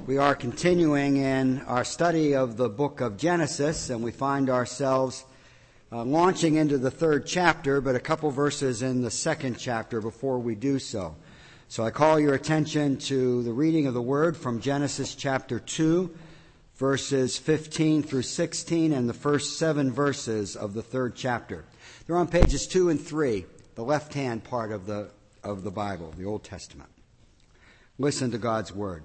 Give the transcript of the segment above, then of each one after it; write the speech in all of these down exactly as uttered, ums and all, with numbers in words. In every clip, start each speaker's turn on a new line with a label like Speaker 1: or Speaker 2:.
Speaker 1: We are continuing in our study of the book of Genesis, and we find ourselves uh, launching into the third chapter, but a couple verses in the second chapter before we do so. So I call your attention to the reading of the Word from Genesis chapter two, verses fifteen through sixteen, and the first seven verses of the third chapter. They're on pages two and three, the left-hand part of the of the Bible, the Old Testament. Listen to God's Word.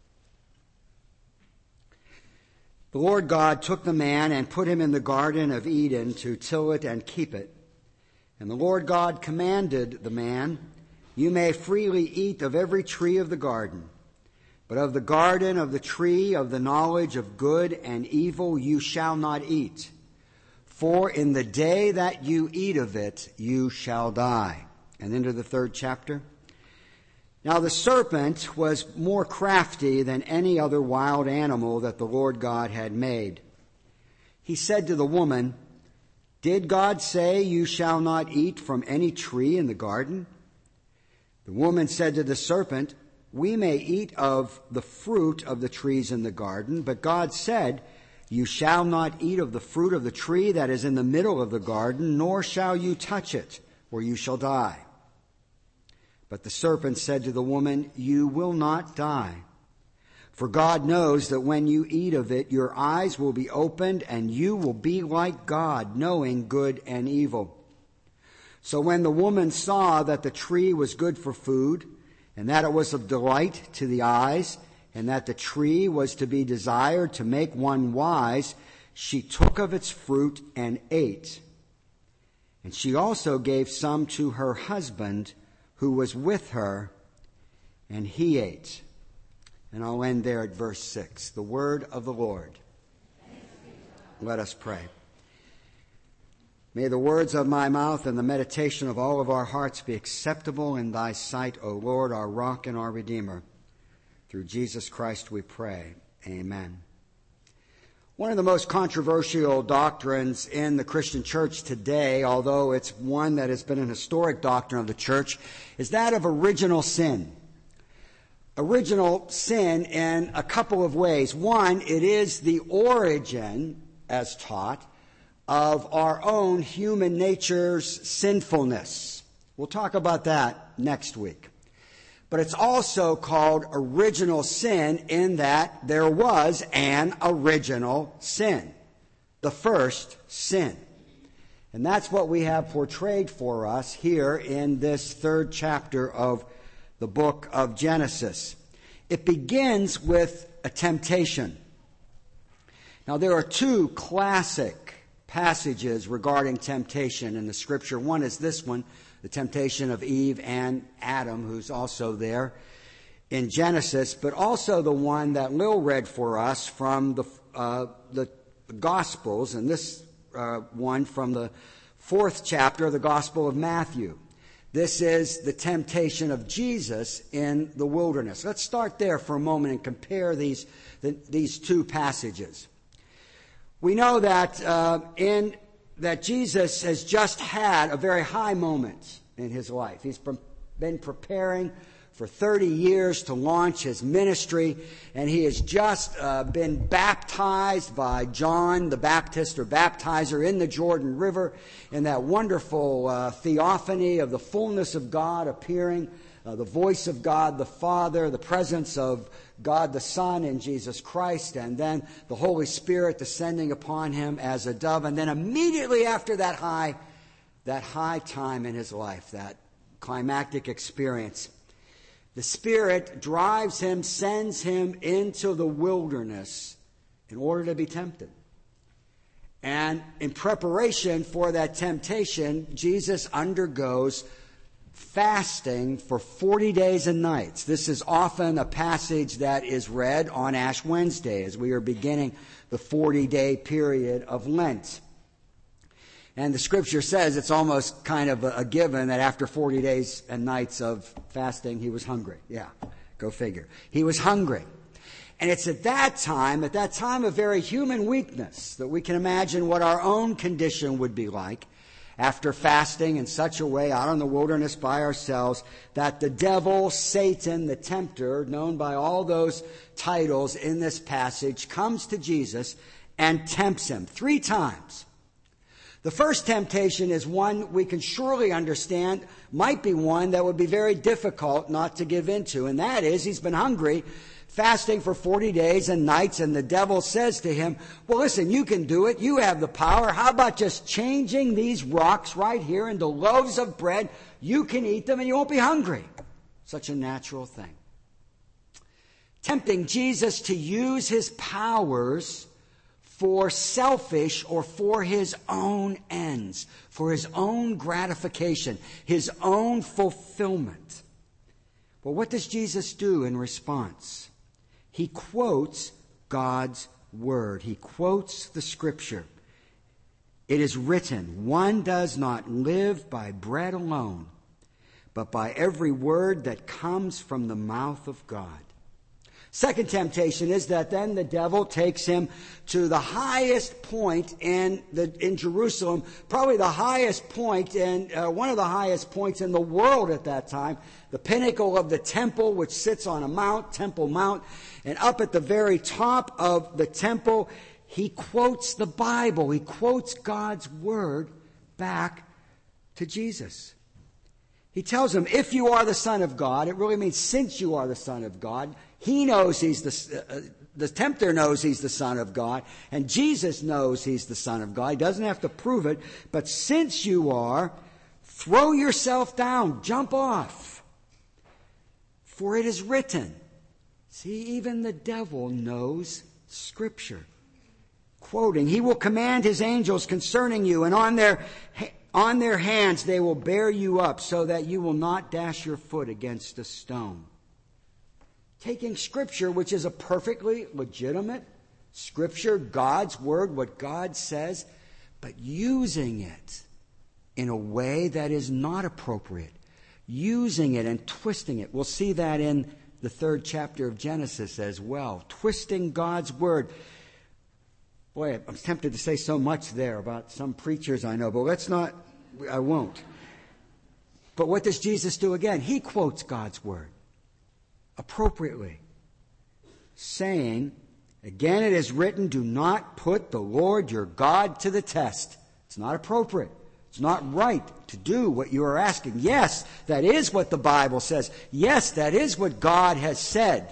Speaker 1: The Lord God took the man and put him in the Garden of Eden to till it and keep it. And the Lord God commanded the man, "You may freely eat of every tree of the garden, but of the garden of the tree of the knowledge of good and evil you shall not eat. For in the day that you eat of it, you shall die." And into the third chapter. Now the serpent was more crafty than any other wild animal that the Lord God had made. He said to the woman, "Did God say you shall not eat from any tree in the garden?" The woman said to the serpent, "We may eat of the fruit of the trees in the garden, but God said, you shall not eat of the fruit of the tree that is in the middle of the garden, nor shall you touch it, or you shall die." But the serpent said to the woman, "You will not die. For God knows that when you eat of it, your eyes will be opened, and you will be like God, knowing good and evil." So when the woman saw that the tree was good for food, and that it was of delight to the eyes, and that the tree was to be desired to make one wise, she took of its fruit and ate. And she also gave some to her husband who was with her, and he ate. And I'll end there at verse six. The word of the Lord. Let us pray. May the words of my mouth and the meditation of all of our hearts be acceptable in thy sight, O Lord, our rock and our Redeemer. Through Jesus Christ we pray. Amen. One of the most controversial doctrines in the Christian church today, although it's one that has been an historic doctrine of the church, is that of original sin. Original sin in a couple of ways. One, it is the origin, as taught, of our own human nature's sinfulness. We'll talk about that next week. But it's also called original sin in that there was an original sin, the first sin. And that's what we have portrayed for us here in this third chapter of the book of Genesis. It begins with a temptation. Now there are two classic passages regarding temptation in the Scripture. One is this one, the temptation of Eve and Adam, who's also there in Genesis, but also the one that Lil read for us from the uh, the Gospels, and this uh, one from the fourth chapter of the Gospel of Matthew. This is the temptation of Jesus in the wilderness. Let's start there for a moment and compare these the, these two passages. We know that uh, in that Jesus has just had a very high moment in his life. He's been preparing for thirty years to launch his ministry, and he has just uh, been baptized by John the Baptist or baptizer in the Jordan River in that wonderful uh, theophany of the fullness of God appearing, uh, the voice of God the Father, the presence of God the Son in Jesus Christ, and then the Holy Spirit descending upon him as a dove. And then immediately after that high, that high time in his life, that climactic experience, the Spirit drives him, sends him into the wilderness in order to be tempted. And in preparation for that temptation, Jesus undergoes fasting for forty days and nights. This is often a passage that is read on Ash Wednesday as we are beginning the forty-day period of Lent. And the Scripture says it's almost kind of a, a given that after forty days and nights of fasting, he was hungry. Yeah, go figure. He was hungry. And it's at that time, at that time of very human weakness, that we can imagine what our own condition would be like after fasting in such a way out in the wilderness by ourselves, that the devil, Satan, the tempter, known by all those titles in this passage, comes to Jesus and tempts him three times. The first temptation is one we can surely understand, might be one that would be very difficult not to give into, and that is he's been hungry, fasting for forty days and nights, and the devil says to him, well, listen, you can do it. You have the power. How about just changing these rocks right here into loaves of bread? You can eat them and you won't be hungry. Such a natural thing. Tempting Jesus to use his powers for selfish or for his own ends, for his own gratification, his own fulfillment. Well, what does Jesus do in response? He quotes God's word. He quotes the scripture. It is written, one does not live by bread alone, but by every word that comes from the mouth of God. Second temptation is that then the devil takes him to the highest point in the in Jerusalem, probably the highest point and uh, one of the highest points in the world at that time, the pinnacle of the temple, which sits on a mount, Temple Mount, and up at the very top of the temple, he quotes the Bible. He quotes God's word back to Jesus. He tells him, if you are the Son of God, it really means since you are the Son of God. He knows he's the, uh, the tempter knows he's the Son of God, and Jesus knows he's the Son of God. He doesn't have to prove it, but since you are, throw yourself down, jump off. For it is written. See, even the devil knows Scripture. Quoting, he will command his angels concerning you, and on their on their hands they will bear you up, so that you will not dash your foot against a stone. Taking Scripture, which is a perfectly legitimate Scripture, God's Word, what God says, but using it in a way that is not appropriate. Using it and twisting it. We'll see that in the third chapter of Genesis as well. Twisting God's Word. Boy, I'm tempted to say so much there about some preachers I know, but let's not, I won't. But what does Jesus do again? He quotes God's Word appropriately, saying, again it is written, do not put the Lord your God to the test. It's not appropriate. It's not right to do what you are asking. Yes, that is what the Bible says. Yes, that is what God has said.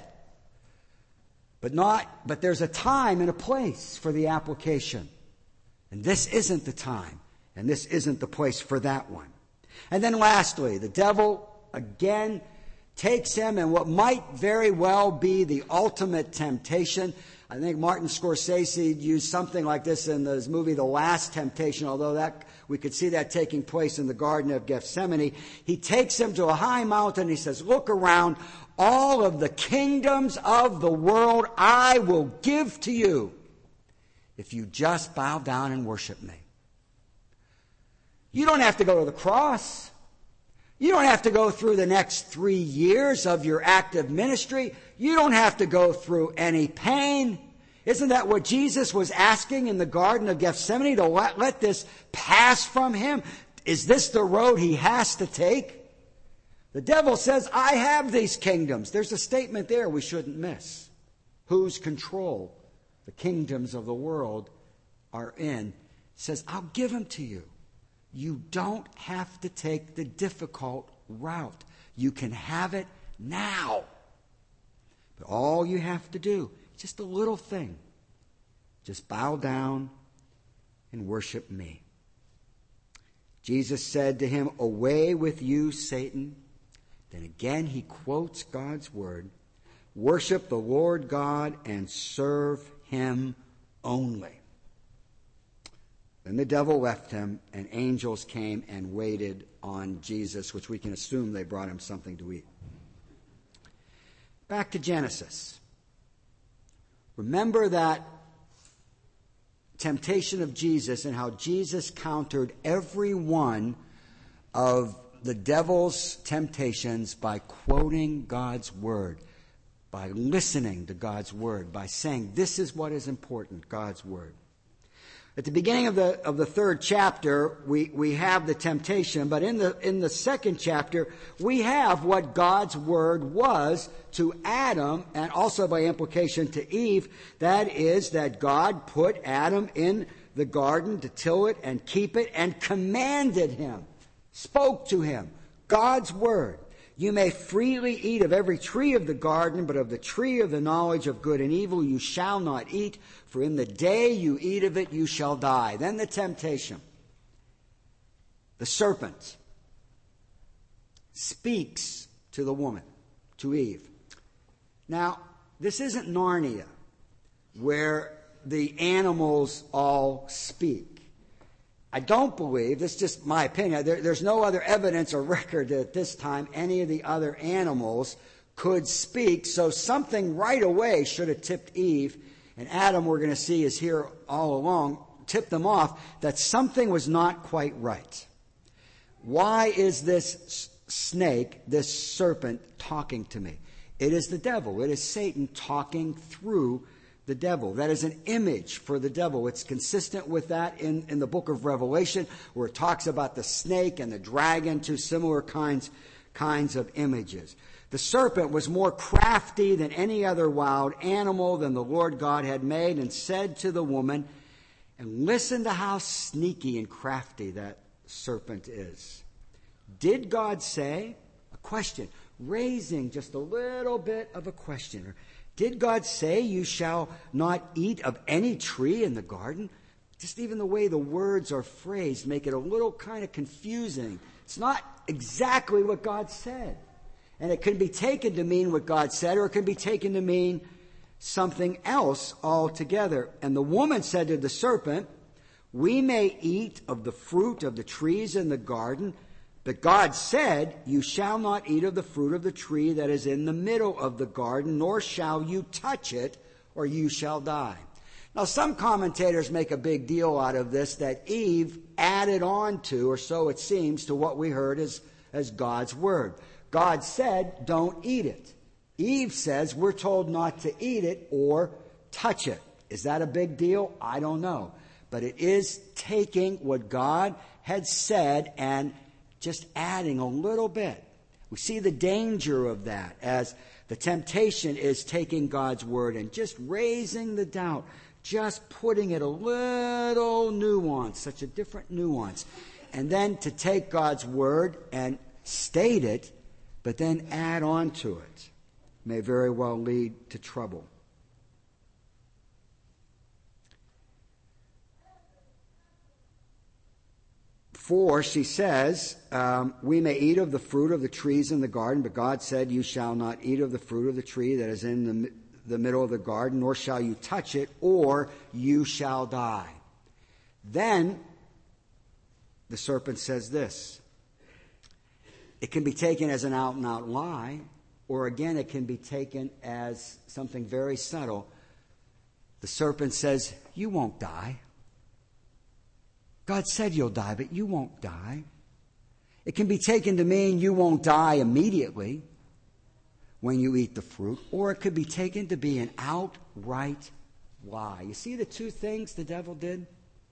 Speaker 1: But not, but there's a time and a place for the application. And this isn't the time, and this isn't the place for that one. And then lastly, the devil again takes him in what might very well be the ultimate temptation. I think Martin Scorsese used something like this in his movie The Last Temptation, although that we could see that taking place in the Garden of Gethsemane. He takes him to a high mountain and he says, look around, all of the kingdoms of the world I will give to you if you just bow down and worship me. You don't have to go to the cross. You don't have to go through the next three years of your active ministry. You don't have to go through any pain. Isn't that what Jesus was asking in the Garden of Gethsemane, to let, let this pass from him? Is this the road he has to take? The devil says, I have these kingdoms. There's a statement there we shouldn't miss. Whose control the kingdoms of the world are in. It says, I'll give them to you. You don't have to take the difficult route. You can have it now. But all you have to do, just a little thing, just bow down and worship me. Jesus said to him, away with you, Satan. Then again he quotes God's word. Worship the Lord God and serve him only. Then the devil left him, and angels came and waited on Jesus, which we can assume they brought him something to eat. Back to Genesis. Remember that temptation of Jesus and how Jesus countered every one of the devil's temptations by quoting God's word, by listening to God's word, by saying, this is what is important, God's word. At the beginning of the of the third chapter, we, we have the temptation, but in the in the second chapter, we have what God's word was to Adam and also by implication to Eve. That is that God put Adam in the garden to till it and keep it and commanded him, spoke to him. God's word. You may freely eat of every tree of the garden, but of the tree of the knowledge of good and evil you shall not eat, for in the day you eat of it you shall die. Then the temptation. The serpent speaks to the woman, to Eve. Now, this isn't Narnia, where the animals all speak. I don't believe, this is just my opinion, there, there's no other evidence or record that at this time any of the other animals could speak, so something right away should have tipped Eve, and Adam, we're going to see, is here all along, tipped them off that something was not quite right. Why is this snake, this serpent, talking to me? It is the devil. It is Satan talking through the devil. That is an image for the devil. It's consistent with that in, in the book of Revelation, where it talks about the snake and the dragon, two similar kinds, kinds of images. The serpent was more crafty than any other wild animal than the Lord God had made, and said to the woman, and listen to how sneaky and crafty that serpent is. Did God say? A question, raising just a little bit of a question. Did God say you shall not eat of any tree in the garden? Just even the way the words are phrased make it a little kind of confusing. It's not exactly what God said. And it can be taken to mean what God said, or it can be taken to mean something else altogether. And the woman said to the serpent, we may eat of the fruit of the trees in the garden, but God said, you shall not eat of the fruit of the tree that is in the middle of the garden, nor shall you touch it, or you shall die. Now, some commentators make a big deal out of this, that Eve added on to, or so it seems, to what we heard as, as God's word. God said, don't eat it. Eve says, we're told not to eat it or touch it. Is that a big deal? I don't know. But it is taking what God had said and just adding a little bit. We see the danger of that as the temptation is taking God's word and just raising the doubt, just putting it a little nuance, such a different nuance. And then to take God's word and state it, but then add on to it, may very well lead to trouble. For, she says, um, we may eat of the fruit of the trees in the garden, but God said, you shall not eat of the fruit of the tree that is in the, the middle of the garden, nor shall you touch it, or you shall die. Then the serpent says this. It can be taken as an out-and-out lie, or again, it can be taken as something very subtle. The serpent says, you won't die. God said you'll die, but you won't die. It can be taken to mean you won't die immediately when you eat the fruit, or it could be taken to be an outright lie. You see the two things the devil did?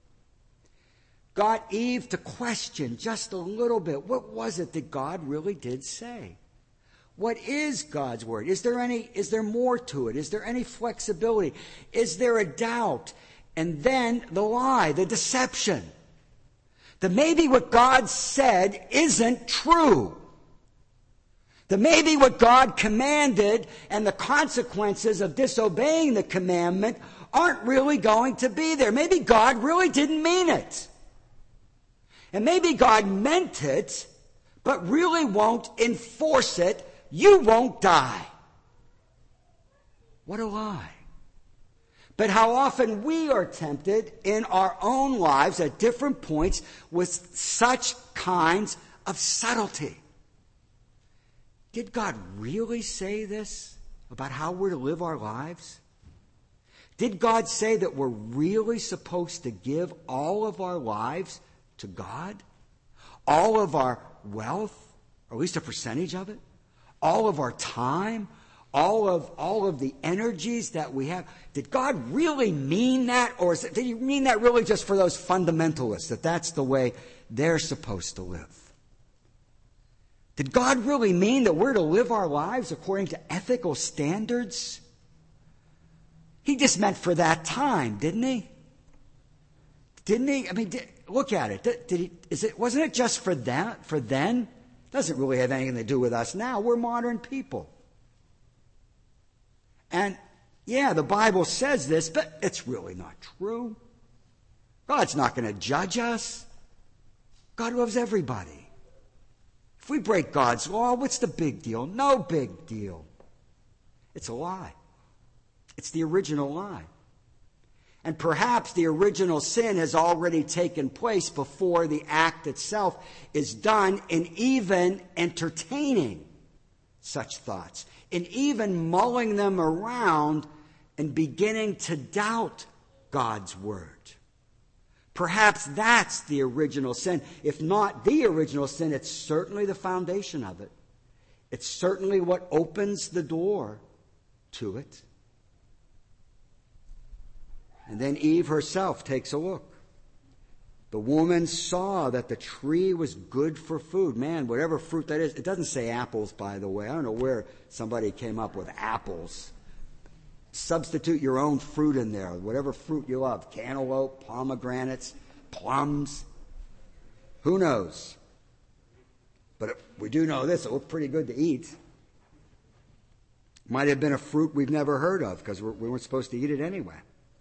Speaker 1: Got Eve to question just a little bit. What was it that God really did say? What is God's word? Is there any, is there more to it? Is there any flexibility? Is there a doubt? And then the lie, the deception. That maybe what God said isn't true. That maybe what God commanded and the consequences of disobeying the commandment aren't really going to be there. Maybe God really didn't mean it. And maybe God meant it, but really won't enforce it. You won't die. What a lie. But how often we are tempted in our own lives at different points with such kinds of subtlety. Did God really say this about how we're to live our lives? Did God say that we're really supposed to give all of our lives to God? All of our wealth, or at least a percentage of it? All of our time? all of all of the energies that we have. Did God really mean that? Or is it, did he mean that really just for those fundamentalists, that that's the way they're supposed to live? Did God really mean that we're to live our lives according to ethical standards? He just meant for that time, didn't he? Didn't he? I mean, did, look at it. Did, did he, is it. Wasn't it just for that? For then? Doesn't really have anything to do with us now. We're modern people. And yeah, the Bible says this, but it's really not true. God's not going to judge us. God loves everybody. If we break God's law, what's the big deal? No big deal. It's a lie. It's the original lie. And perhaps the original sin has already taken place before the act itself is done in even entertaining such thoughts, in even mulling them around and beginning to doubt God's word. Perhaps that's the original sin. If not the original sin, it's certainly the foundation of it. It's certainly what opens the door to it. And then Eve herself takes a look. The woman saw that the tree was good for food. Man, whatever fruit that is. It doesn't say apples, by the way. I don't know where somebody came up with apples. Substitute your own fruit in there, whatever fruit you love. Cantaloupe, pomegranates, plums. Who knows? But we do know this. It looked pretty good to eat. Might have been a fruit we've never heard of because we weren't supposed to eat it anyway.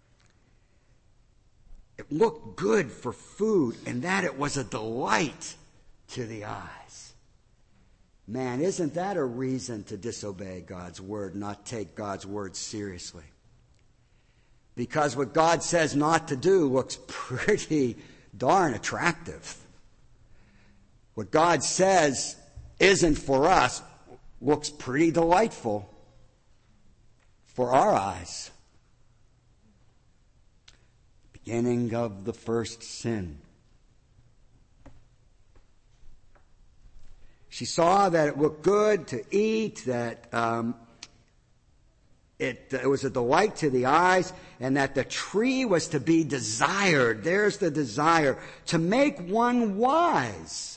Speaker 1: It looked good for food, and that it was a delight to the eyes. Man, isn't that a reason to disobey God's word, not take God's word seriously? Because what God says not to do looks pretty darn attractive. What God says isn't for us looks pretty delightful for our eyes. Beginning of the first sin. She saw that it looked good to eat, that um, it, it was a delight to the eyes, and that the tree was to be desired. There's the desire, to make one wise.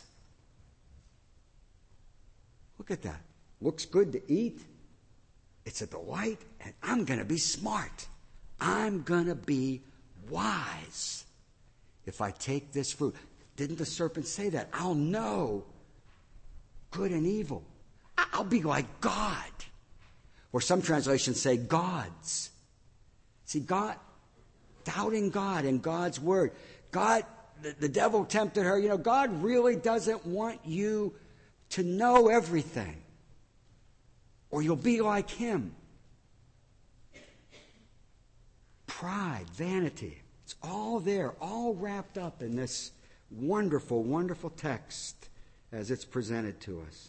Speaker 1: Look at that. Looks good to eat. It's a delight, and I'm going to be smart. I'm going to be wise if I take this fruit. Didn't the serpent say that? I'll know good and evil. I'll be like God. Or some translations say gods. See, God, doubting God and God's word. God, the, the devil tempted her. You know, God really doesn't want you to know everything, or you'll be like him. Pride, vanity, it's all there, all wrapped up in this wonderful, wonderful text as it's presented to us.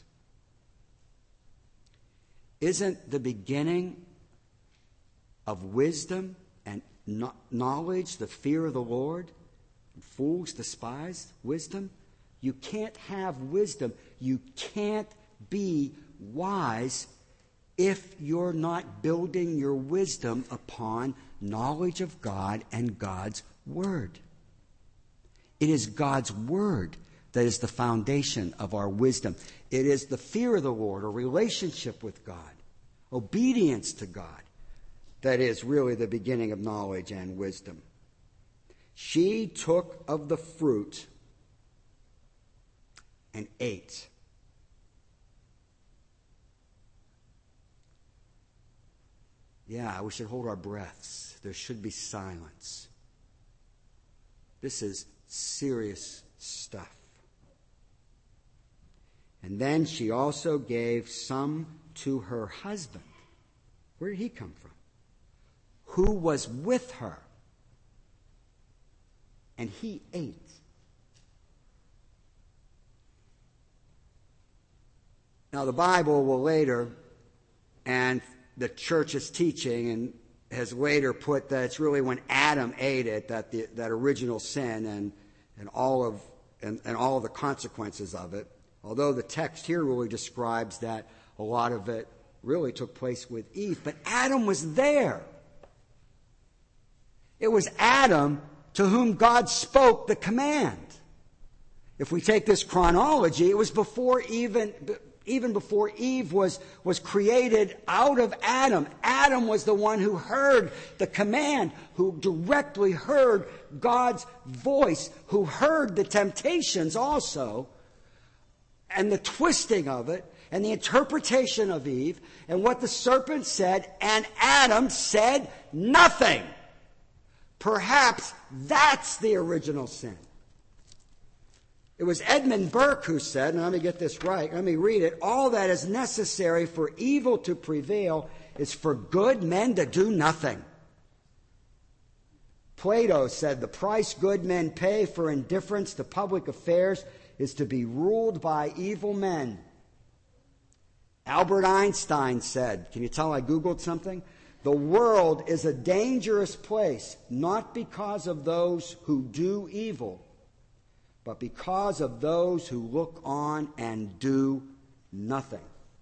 Speaker 1: Isn't the beginning of wisdom and knowledge the fear of the Lord? Fools despise wisdom. You can't have wisdom. You can't be wise if you're not building your wisdom upon knowledge of God and God's word. It is God's word that is the foundation of our wisdom. It is the fear of the Lord, a relationship with God, obedience to God, that is really the beginning of knowledge and wisdom. She took of the fruit and ate. Yeah, we should hold our breaths. There should be silence. This is serious stuff. And then she also gave some to her husband. Where did he come from? Who was with her. And he ate. Now the Bible will later, and the church's teaching, and has later put that it's really when Adam ate it that the, that original sin and and all of and, and all of the consequences of it. Although the text here really describes that a lot of it really took place with Eve, but Adam was there. It was Adam to whom God spoke the command. If we take this chronology, it was before even, even before Eve was, was created out of Adam. Adam was the one who heard the command, who directly heard God's voice, who heard the temptations also, and the twisting of it, and the interpretation of Eve, and what the serpent said, and Adam said nothing. Perhaps that's the original sin. It was Edmund Burke who said, and let me get this right, let me read it, all that is necessary for evil to prevail is for good men to do nothing. Plato said the price good men pay for indifference to public affairs is to be ruled by evil men. Albert Einstein said, can you tell I Googled something? The world is a dangerous place, not because of those who do evil, but because of those who look on and do nothing.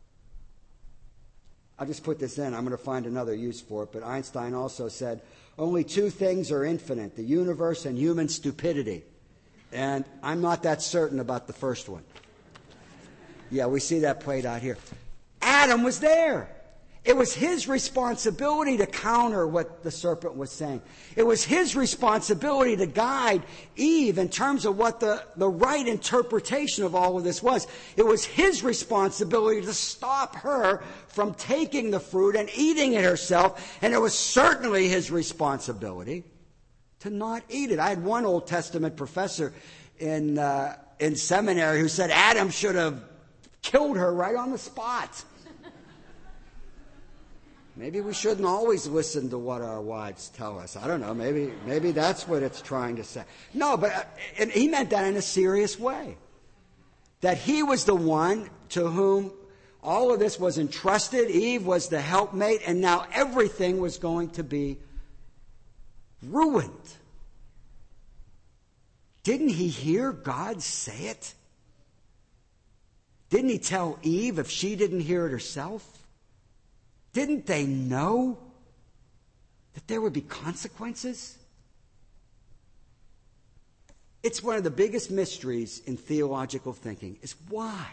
Speaker 1: I'll just put this in. I'm going to find another use for it. But Einstein also said, only two things are infinite, the universe and human stupidity. And I'm not that certain about the first one. Yeah, we see that played out here. Adam was there. It was his responsibility to counter what the serpent was saying. It was his responsibility to guide Eve in terms of what the, the right interpretation of all of this was. It was his responsibility to stop her from taking the fruit and eating it herself. And it was certainly his responsibility to not eat it. I had one Old Testament professor in, uh, in seminary who said Adam should have killed her right on the spot. Maybe we shouldn't always listen to what our wives tell us. I don't know. Maybe maybe that's what it's trying to say. No, but uh, and he meant that in a serious way. That he was the one to whom all of this was entrusted. Eve was the helpmate, and now everything was going to be ruined. Didn't he hear God say it? Didn't he tell Eve if she didn't hear it herself? Didn't they know that there would be consequences? It's one of the biggest mysteries in theological thinking is why?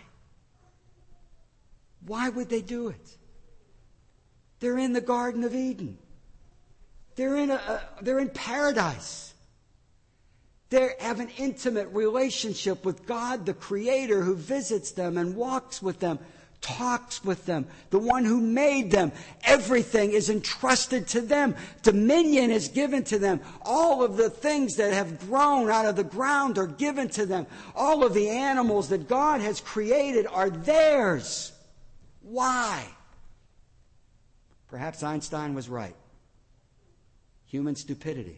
Speaker 1: Why would they do it? They're in the Garden of Eden. They're in a, a they're in paradise. They have an intimate relationship with God, the Creator, who visits them and walks with them, talks with them, the one who made them. Everything is entrusted to them. Dominion is given to them. All of the things that have grown out of the ground are given to them. All of the animals that God has created are theirs. Why? Perhaps Einstein was right. Human stupidity.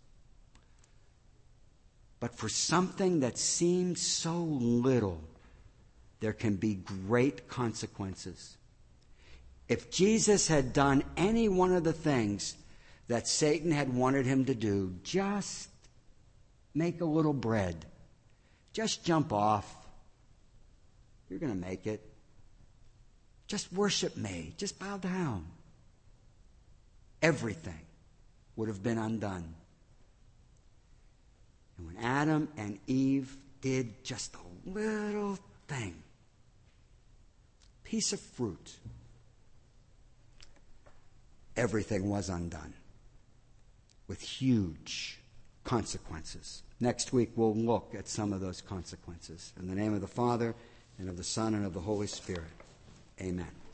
Speaker 1: But for something that seems so little, there can be great consequences. If Jesus had done any one of the things that Satan had wanted him to do, just make a little bread, just jump off, you're going to make it. Just worship me, just bow down. Everything would have been undone. And when Adam and Eve did just a little thing, piece of fruit, everything was undone with huge consequences. Next week we'll look at some of those consequences. In the name of the Father, and of the Son, and of the Holy Spirit. Amen.